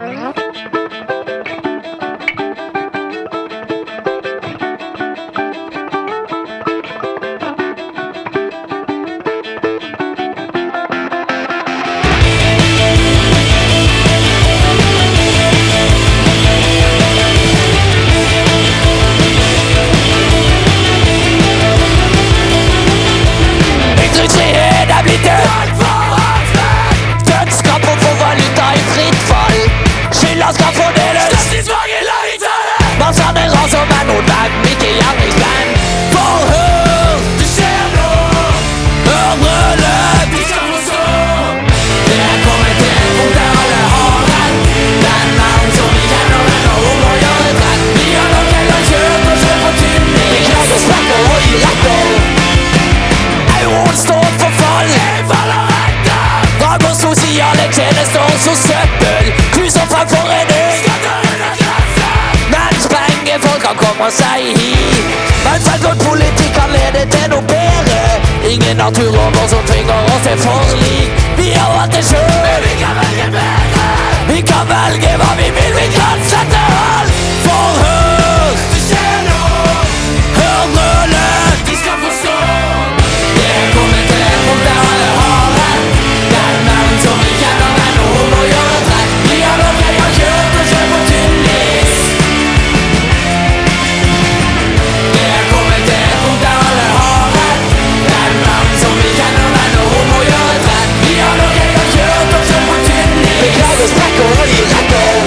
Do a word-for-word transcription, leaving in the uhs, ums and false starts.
Kommer seg hit. Men selv godt politikk kan lede til noe bedre. Ingen naturlover som tvinger oss til forlik. Vi har hatt det selv, men vi kan velge bedre. Vi kan velge hva vi vil, vi kan sette alt. For hør, det skjer nå. Hør brølet, de skal forstå. Det er kommet til en punkt der alle har rett. Den verden som vi kjenner, den og hun må gjøre trett. Vi har lov, jeg har kjørt og kjørt på tynnis. Beklager, sprekker og de rekker.